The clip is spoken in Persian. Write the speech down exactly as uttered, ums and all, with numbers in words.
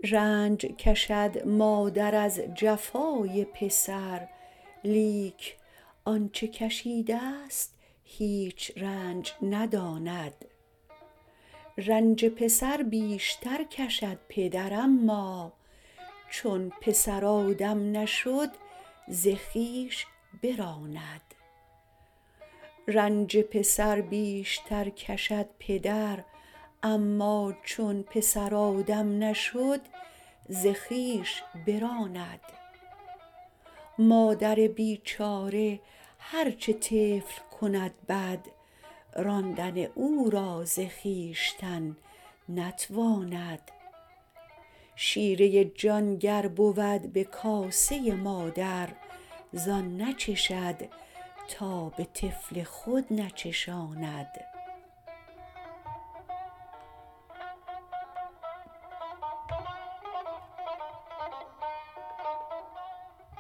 رنج کشد مادر از جفای پسر، لیک آنچه کشیدست هیچ رنج نداند. رنج پسر بیشتر کشد پدر، اما چون پسر آدم نشد ز خویش براند. رنج پسر بیشتر کشد پدر، اما چون پسر آدم نشد ز خویش براند. مادر بیچاره هرچه طفل کند بد، راندن او را ز خویشتن نتواند. شیره جان گر بود به کاسه مادر، زان نچشد تا به طفل خود نچشاند.